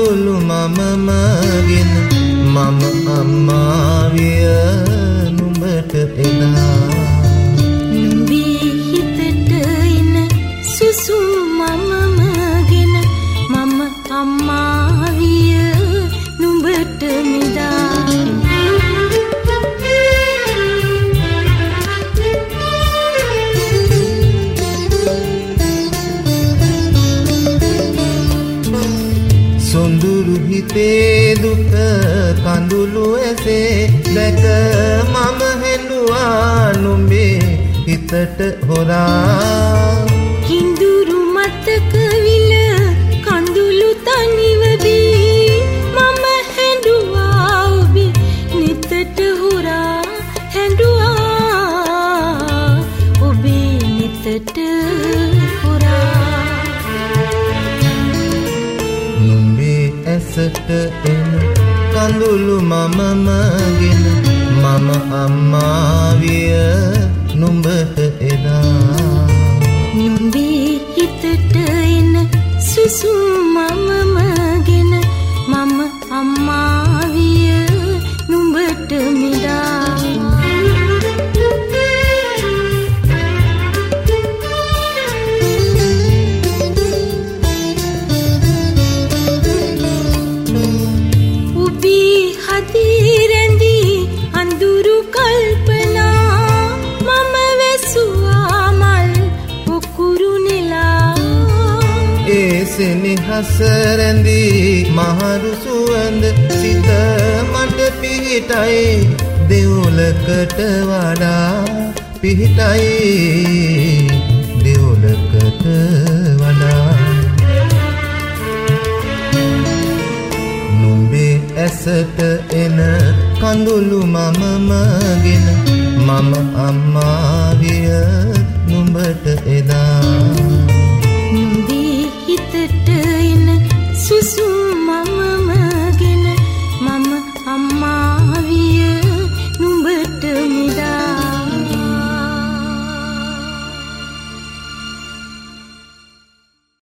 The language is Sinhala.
කඳුළු මමමගෙන මම අම්මා විය නුඹට එදා නුඹේ හිතට එන සුසු මමමගෙන මම අම්මා විය නුඹට මෙදා සොඳුරු හිතේ දුක කඳුළු ඇසේ දැක මම හෙළුවා නුඹේ හිතට හොරා කිඳුරු මතක විල කඳුළු තනිව බී මම හැඬුවා ඔබේ නිතට හොරා හැඬුවා ඔබේ නිතට ඇසට එන කඳුළු මමමගෙන මම අම්මා විය නුඹට එදා නුඹේ හිතට එන සුසු මමමගෙන මම අම්මා විය නුඹට මෙදා සෙනෙහස රැඳී මහරු සුවඳ සිත මට පිහිටයි දෙවොලකට වඩා පිහිටයි දෙවොලකට වඩා නුඹේ ඇසට එන කඳුළු මමමගෙන මම අම්මා විය නුඹට එදා හිතට එන සුසු